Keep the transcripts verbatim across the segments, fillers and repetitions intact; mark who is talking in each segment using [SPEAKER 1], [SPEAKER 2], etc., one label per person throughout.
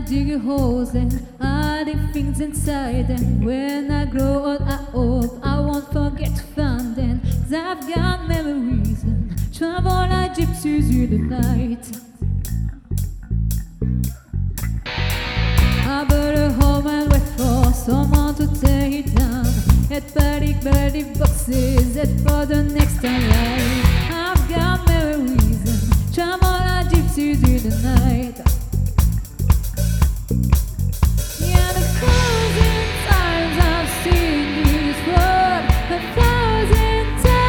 [SPEAKER 1] digging holes and hiding things inside them. When I grow old, I hope I won't forget to find them. Cause I've got memories and travel like gypsies in the night. I better home and wait for someone to tear it down. At panic, panic boxes, that for the next time life. I've got memories and travel like gypsies in the night. Yeah, the thousand times I've seen this road, a thousand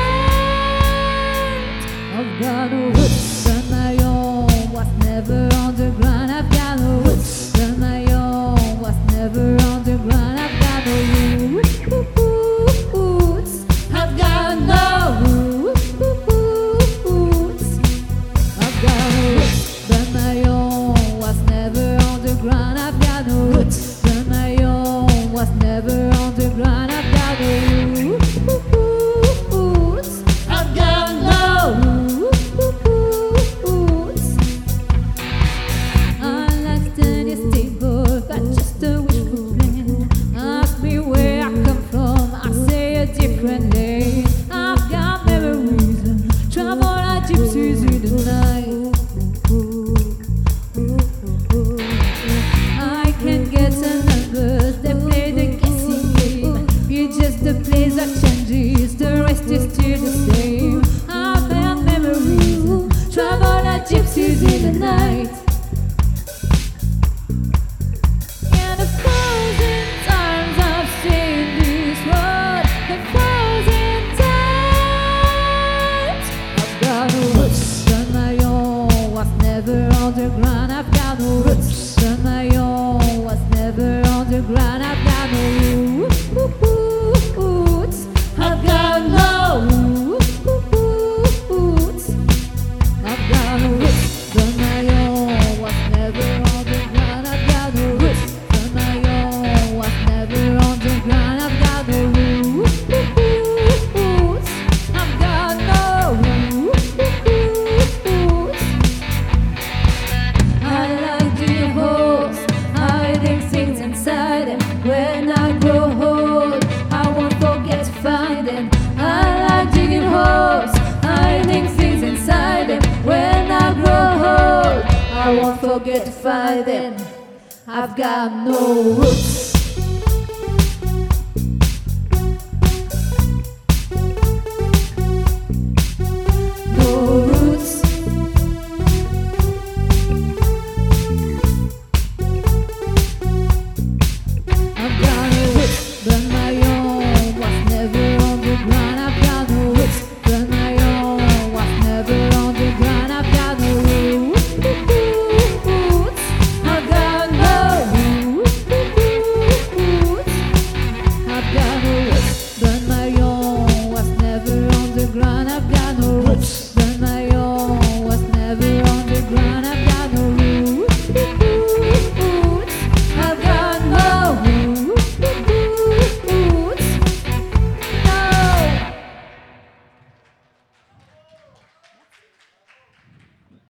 [SPEAKER 1] times. I've got no roots on my own, was never on the ground. I've got no roots on my own, was never on the ground. I've got no roots. I've got no roots. I've got no roots on my own, was never on the ground. I've got no roots on my own, was never on the ground. I've got no roots. I've got no roots. I like steady stable, but just a wishful plan. Ask me where I come from, I say a different name. I've got memories and travel like gypsies in the night. I can't get the numbers, they play the guessing game. It's just the place that changes, the rest is still the same. I've got memories and travel like gypsies in the night. Yeah, the thousand times I've seen this road, the thousand times. I've got no roots on my own, was never on the ground. I've got no roots on my own, was never on the ground. I've got no roots. I've got no roots. I've got no roots on my own, was never on the ground. I've got no roots on my own, was never on the ground. I've got no roots. I've got no roots. I like digging holes, hiding things inside them. When I grow old, I won't forget to find them. I like digging holes, hiding things inside them. When I grow old, I won't forget to find them. I've got no roots.